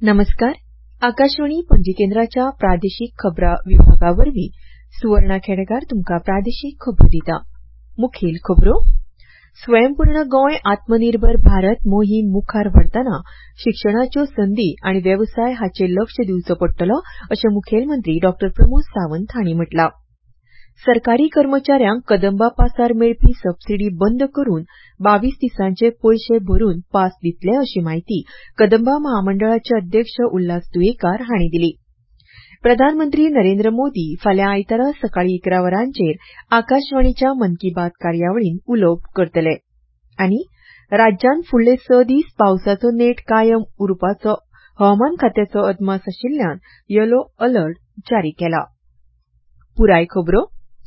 नमस्कार. आकाशवाणी पणजी केंद्राच्या प्रादेशीक खबरां विभागावरवीं सुवर्णा खेडेकार तुमकां प्रादेशीक खबरो दिता. मुखेल खबरो. स्वयंपूर्ण गोंय आत्मनिर्भर भारत मोहीम मुखार व्हरतना शिक्षणाच्यो संदी आनी वेवसाय हाचेर लक्ष दिवचो पडटलो अशें मुखेलमंत्री डॉ. प्रमोद सावंत हांणी म्हटलां. सरकारी कर्मचाऱ्यांक कदंबा पासार मेळपी सबसिडी बंद करून 22 दिसांचे पयशे भरून पास दितले अशी माहिती कदंबा महामंडळाचे अध्यक्ष उल्हास तुयेकार हांणी दिली. प्रधानमंत्री नरेंद्र मोदी फाल्यां आयतारा सकाळी 11 वरांचेर आकाशवाणीच्या मन की बात कार्यावळीन उलोवप करतले आनी राज्यांत फुडले 6 दीस पावसाचो नेट कायम उरपाचो हवामान खात्याचो अदमास आशिल्ल्यान येलो अलर्ट जारी केला. पुराय खबरो.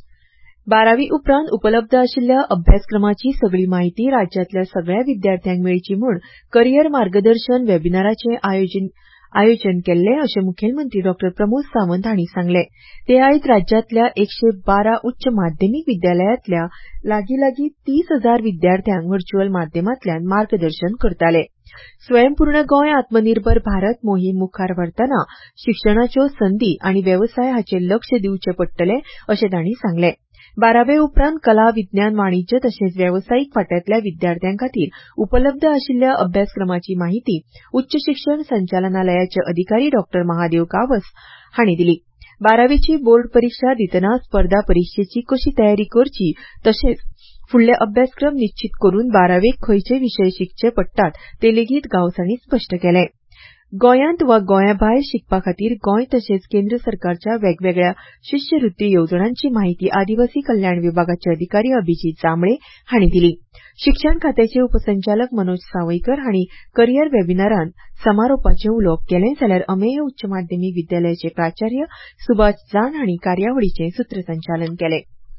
12वी उपरांत उपलब्ध आशिल्ल्या अभ्यासक्रमाची सगळी माहिती राज्यांतल्या सगळ्या विद्यार्थ्यांक मेळची म्हूण करियर मार्गदर्शन वेबिनाराचें आयोजन केल्लें अशें मुखेलमंत्री डॉ. प्रमोद सावंत हांणी सांगलें. ते आयज राज्यांतल्या 112 उच्च माध्यमीक विद्यालयांतल्या लागीं 30,000 विद्यार्थ्यांक व्हर्च्युअल माध्यमांतल्यान मार्गदर्शन करताले. स्वयंपूर्ण गोंय आत्मनिर्भर भारत मोहीम मुखार व्हरतना शिक्षणाच्यो संदी आनी वेवसाय हाचेर लक्ष दिवचें पडटलें अशें तांणी सांगलें. 12वे उपरांत कला विज्ञान वाणिज्य तशेंच वेवसायीक फांट्यांतल्या विद्यार्थ्यांखातीर उपलब्ध आशिल्ल्या अभ्यासक्रमाची माहिती उच्च शिक्षण संचालनालयाचे अधिकारी डॉ. महादेव गावस हांणी दिली. 12वीची बोर्ड परीक्षा दितना स्पर्धा परीक्षेची कशी तयारी करची तशेंच फुडले अभ्यासक्रम निश्चित करून 12वेक खंयचे विशय शिकचे पडटात ते लेगीत गावस हांणी स्पश्ट केलें. गोंयांत वा गोंयाभायर शिकपा खातीर गोंय तशेंच केंद्र सरकारच्या वेगवेगळ्या शिश्यवृत्ती येवजण्यांची माहिती आदिवासी कल्याण विभागाचे अधिकारी अभिजीत जांबळे हांणी दिली. शिक्षण खात्याचे उपसंचालक मनोज सावयकर हांणी करियर वेबिनारांत समारोपाचें उलोवप केलें जाल्यार अमेय उच्च माध्यमीक विद्यालयाचे प्राचार्य सुभाष जाण हांणी कार्यावळीचें सूत्रसंचालन केलें.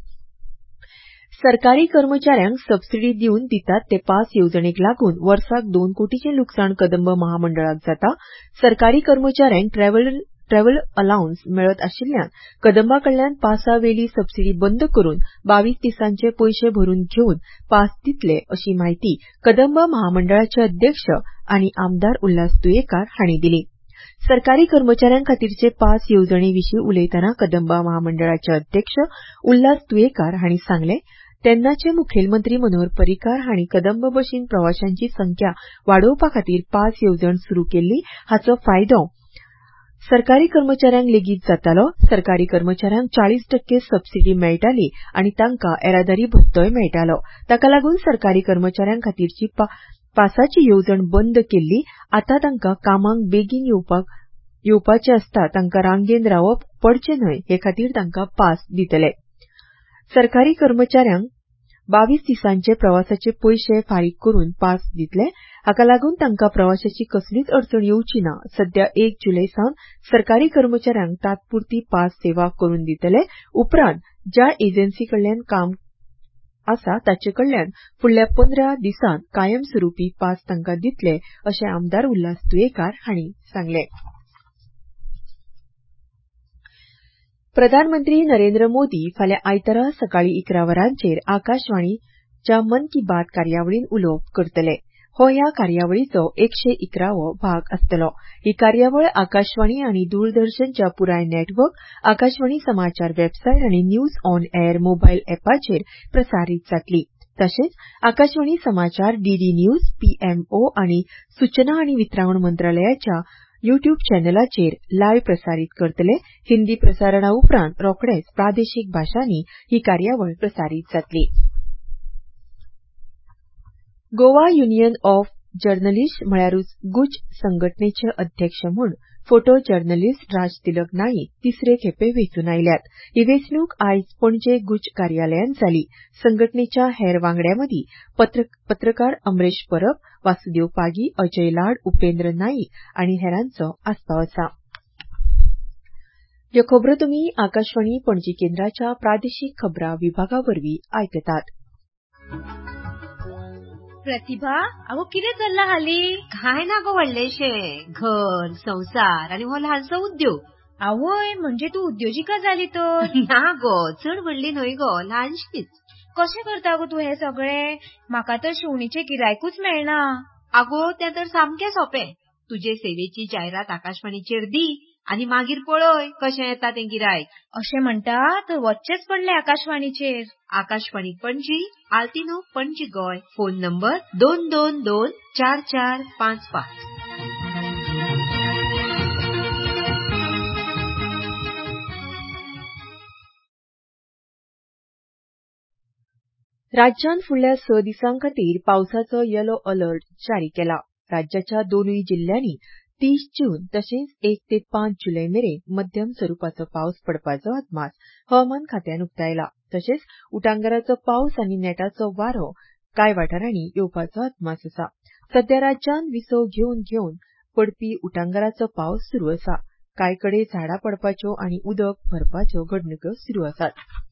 सरकारी कर्मचाऱ्यांक सबसिडी दिवन दितात ते पास येवजणेक लागून वर्साक 2 कोटींचें लुकसाण कदंब महामंडळाक जाता. सरकारी कर्मचाऱ्यांक ट्रॅव्हल अलाउन्स मेळत आशिल्ल्यान कदंबा कडल्यान पासा वेली सबसिडी बंद करून 22 दिसांचे पयशे भरून घेवन पास दितले अशी माहिती कदंब महामंडळाचे अध्यक्ष आनी आमदार उल्हास तुयेकार हांणी दिली. सरकारी कर्मचाऱ्यांखातीरचे पास येवजणे विशीं उलयतना कदंबा महामंडळाचे अध्यक्ष उल्हास तुयेकार हांणी सांगलें. तेन्नाचे मुखेलमंत्री मनोहर पर्रीकार हांणी कदंब बशीन प्रवाशांची संख्या वाडोवपा खातीर पास येवजण सुरू केल्ली हाचो फायदो सरकारी कर्मचाऱ्यांक लेगीत जातालो. सरकारी कर्मचाऱ्यांक 40% सबसिडी मेळटाली आनी तांकां येरादारी भत्तोय मेळटालो. ताका लागून सरकारी कर्मचाऱ्यांखातीरची पासाची येवजण बंद केल्ली. आतां तांकां कामाक बेगीन येवपाचें आसता तांकां रांगेंत रावप पडचें न्हय हे खातीर तांकां पास दितले. सरकारी कर्मचाऱ्यांक 22 दिसांचे प्रवासाचे पयशे फारीक करून पास दितले. हाका लागून तांकां प्रवासाची कसलीच अडचण येवची ना. सध्या 1 जुलय सावन सरकारी कर्मचाऱ्यांक तात्पुरती पास सेवा करून दितले. उपरांत ज्या एजन्सी कडल्यान काम आसा ताचे कडल्यान फुडल्या 15 दिसांत कायमस्वरुपी पास तांकां दितले अशें आमदार उल्हास तुयेकार हांणी सांगलें. प्रधानमंत्री नरेंद्र मोदी फाल्यां आयतारा सकाळी 11 वरांचेर आकाशवाणीच्या मन की बात कार्यावळीन उलोवप करतले. हो ह्या कार्यावळीचो 111वो भाग आसतलो. ही कार्यावळ आकाशवाणी आनी दूरदर्शनच्या पुराय नेटवर्क, आकाशवाणी समाचार वेबसायट आनी न्यूज ऑन एअर मोबायल ॲपाचेर प्रसारीत जातली. तशेंच आकाशवाणी समाचार, डीडी न्यूज, पीएमओ आनी सूचना आनी वितरावण मंत्रालयाच्या यूट्यूब चॅनलाचेर लायव्ह प्रसारीत करतले. हिंदी प्रसारणा उपरांत रोखडेच प्रादेशीक भाशांनी ही कार्यावळ प्रसारीत जातली. गोवा युनियन ऑफ जर्नलिस्ट म्हळ्यारूच गुज संघटनेचे अध्यक्ष म्हूण फोटो जर्नलिस्ट राज तिलक नाईक तिसरे खेपे वेंचून आयल्यात. ही वेंचणूक आयज पणजे गुज कार्यालयांत जाली. संघटनेच्या हेर वांगड्यांमदीं पत्रकार अमरेश परब, वासुदेव पागी, अजय लाड, उपेंद्र नाईक आनी हेरांचो आस्पाव आसा. ह्यो खबरो तुमी आकाशवाणी पणजी केंद्राच्या प्रादेशीक खबरां विभागावरवीं आयकतात. प्रतिभा, अगो कितें चल्लां हालीं? काय ना गो व्हडलेशें घर, संसार आनी हो ल्हानसो उद्योग. आवय, म्हणजे तूं उद्योजिका जाली तर? ना गो, चड व्हडली न्हय गो, ल्हानशीच. कशें करता गो तूं हें सगळें? म्हाका तर शिवणीचें गिरायकूच मेळना. आगो, तें तर सामकें सोंपें. तुजे सेवेची जायरात आकाशवाणीचेर दी आणि मागीर पळय कशें येता तें गिरायक. अशें म्हणटा तर वचचेच पडले आकाशवाणीचेर. आकाशवाणी पणजी, आल्तिनो पणजी गोंय. Phone number 22244555. राज्यान फुडल्या 6 दिसांखातीर पावसाचो येलो अलर्ट जारी केला. राज्याच्या दोनूय जिल्ह्यांनी 30 जून तशेंच 1 ते 5 जुलय मेरेन मध्यम स्वरुपाचो पावस पडपाचो अदमास हवामान खात्यान उक्तायला. तशेंच उटंगाराचो पावस आनी नेटाचो वारो कांय वाठारांनी येवपाचो अदमास आसा. सध्या राज्यान विसव घेवन पडपी उटंगाराचो पावस सुरू आसा. कांय कडे झाडां पडपाच्यो आनी उदक भरपाच्यो घडणुको सुरू आसात.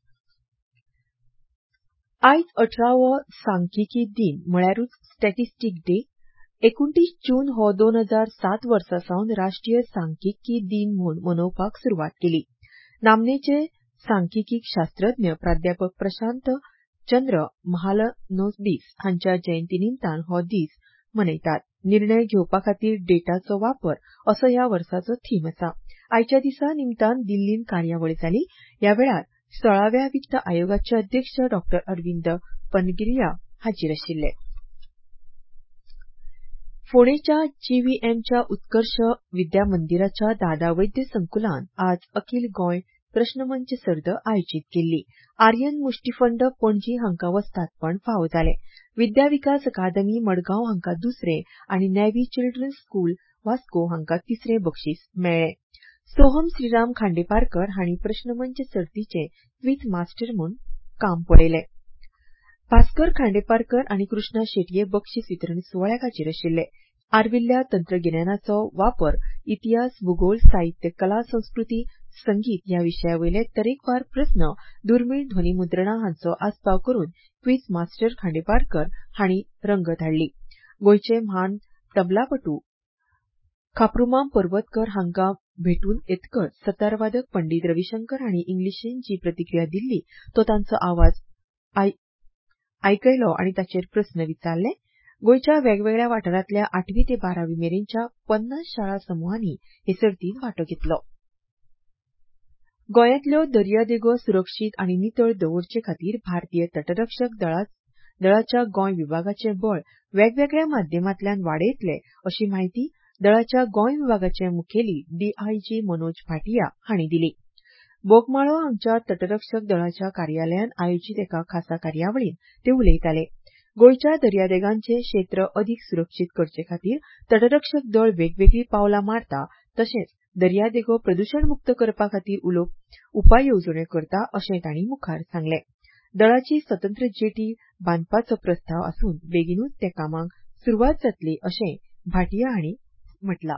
आयज 18वो सांख्यिकी दिन म्हळ्यारूच स्टॅटिस्टीक डे. 29 जून हो 2007 वर्सा सावन राष्ट्रीय सांख्यिकी दिन म्हूण मनोवपाक सुरवात केली. नामनेचे सांख्यिकीक शास्त्रज्ञ प्राध्यापक प्रशांत चंद्र महालनोबिस हांच्या जयंती निमतान हो दीस मनयतात. निर्णय घेवपाखातीर डेटाचो वापर असो ह्या वर्साचो थीम आसा. आयच्या दिसा निमतान दिल्लीन कार्यावळ जाली. ह्या वेळार 16व्या वित्त आयोगाचे अध्यक्ष डॉ. अरविंद पनगिरिया हाजीर आशिल्ले. फोंडेच्या जीव्हीएमच्या उत्कर्ष विद्या मंदिराच्या दादा वैद्य संकुलान आज अखिल गोंय प्रश्नमंच सर्त आयोजीत केल्ली. आर्यन मुष्टिफंड पणजी हांका वस्तादपण फावो जालें. विद्या विकास अकादमी मडगांव हांका दुसरें आनी नेवी चिल्ड्रन्स स्कूल वास्को हांका तिसरें बक्षीस मेळ्ळें. सोहम श्रीराम खांडेपारकर हांणी प्रश्नमंच सर्तीचे क्विज मास्टर म्हूण काम पळयलें. भास्कर खांडेपारकर आनी कृष्णा शेटये बक्षीस वितरण सुवाळ्याक हाजीर आशिल्ले. आर्विल्ल्या तंत्रगिन्यानाचो वापर इतिहास, भूगोल, साहित्य, कला, संस्कृती, संगीत ह्या विशयावयले तरेकवार प्रस्न दुर्मीळ ध्वनिमुद्रणा हांचो आस्पाव करून क्विज मास्टर खांडेपारकर हांणी रंगत हाडली. गोंयचे म्हान तबलापटू खापरुमाम पर्वतकर हांका भेटून येतकच सतारवादक पंडित रविशंकर हांणी इंग्लिशीन जी प्रतिक्रिया दिल्ली तो तांचो आवाज आयकयलो आनी ताचेर प्रस्न विचारले. गोंयच्या वेगवेगळ्या वाठारांतल्या 8वी ते 12वी मेरेनच्या 50 शाळा समूहांनी हे सर्तीत वांटो घेतलो. गोंयांतल्यो दर्यादेगो सुरक्षीत आनी नितळ दवरचे खातीर भारतीय तटरक्षक दळाच्या गोंय विभागाचें बळ वेगवेगळ्या माध्यमांतल्यान वाडयतले अशी माहिती दळाच्या गोंय विभागाचे मुखेली डीआयजी मनोज भाटिया हांणी दिली. बोगमाळो हांगच्या तटरक्षक दळाच्या कार्यालयान आयोजीत एका खासा कार्यावळीन ते उलयताले. गोंयच्या दर्यादेगांचे क्षेत्र अदीक सुरक्षीत करचे खातीर तटरक्षक दळ वेगवेगळी पावलां मारता तशेंच दर्यादेगो प्रदूषण मुक्त करपा खातीर उपाय येवजण्यो करता अशें तांणी मुखार सांगलें. दळाची स्वतंत्र जेटी बांदपाचो प्रस्ताव आसून बेगीनूच ते कामाक सुरवात जातली अशें भाटिया हांणी म्हटलां.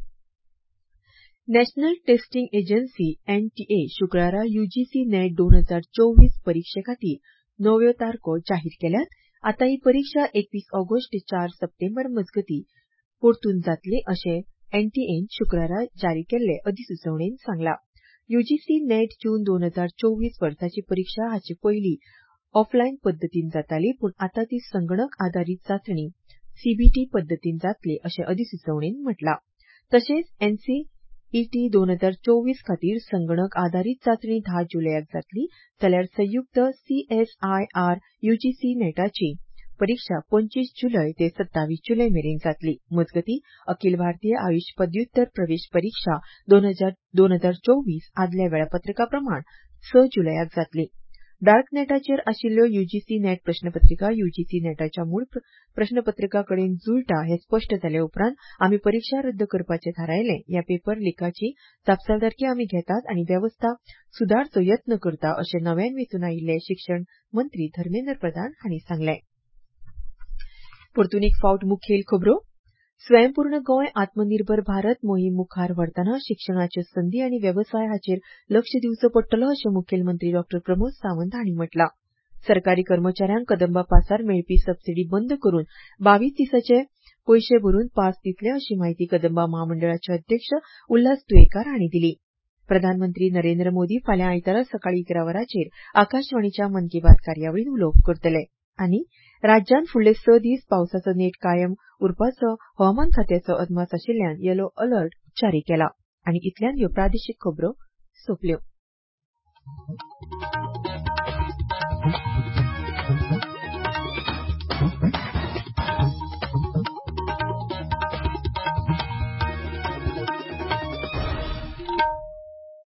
नॅशनल टेस्टिंग एजन्सी एनटीए शुक्रारा यूजीसी नेट 2024 परीक्षे खातीर नव्यो तारखो जाहीर केल्यात. आतां ही परीक्षा 21 ऑगस्ट ते 4 सप्टेंबर मजगतीं परतून जातली अशें एनटीएन शुक्रारा जारी केल्ले अधिसुचोवणेन सांगलां. यूजीसी नेट जून 2024 वर्साची परीक्षा हाचे पयलीं ऑफलायन पद्दतीन जाताली पूण आतां ती संगणक आधारीत चांचणी सीबीटी पद्दतीन जातली अशें अधिसुचोवणेन म्हटलां. तशेंच एनसीईटी 2024 खातीर संगणक आधारीत चांचणी 10 जुलयाक जातली जाल्यार संयुक्त सीएसआयआर यूजीसी नेटाची परीक्षा 25 जुलय ते 27 जुलय मेरेन जातली. मजगतीं अखिल भारतीय आयुष पदव्युत्तर प्रवेश परीक्षा 2024 आदल्या वेळापत्रका प्रमाण 6 जुलयाक जातली. डार्क नेटाचेर आशिल्ल्यो यूजीसी नेट प्रश्नपत्रिका यूजीसी नेटाच्या मूळ प्रश्नपत्रिका कडेन जुळटा हें स्पश्ट जाले उपरांत आमी परीक्षा रद्द करपाचें थारायलें. ह्या पेपर लिकाची जापसालदारकी आमी घेतात आनी वेवस्था सुदारचो यत्न करता अशें नव्यान वेंचून आयिल्ले शिक्षण मंत्री धर्मेंद्र प्रधान हांणी सांगलें. परतून एक फावट मुखेल खबरो. स्वयंपूर्ण गोंय आत्मनिर्भर भारत मोहीम मुखार व्हरतना शिक्षणाच्यो संदी आनी वेवसाय हाचेर लक्ष दिवचो पडटलो अशें मुखेलमंत्री डॉ. प्रमोद सावंत हांणी म्हटलां. सरकारी कर्मचाऱ्यांक कदंबा पासार मेळपी सबसिडी बंद करून 22 दिसाचे पयशे भरून पास दितले अशी माहिती कदंबा महामंडळाचे अध्यक्ष उल्हास तुयेकार हांणी दिली. प्रधानमंत्री नरेंद्र मोदी फाल्यां आयतारा सकाळीं 11 वरांचेर आकाशवाणीच्या मन की बात कार्यावळीन उलोवप करतले. आनी राज्यान फुडले 6 दीस पावसाचो नेट कायम उरपाचो हवामान खात्याचो अदमास आशिल्ल्यान येलो अलर्ट जारी केला. आनी इतल्यान ह्यो प्रादेशीक खबरो सोंपल्यो.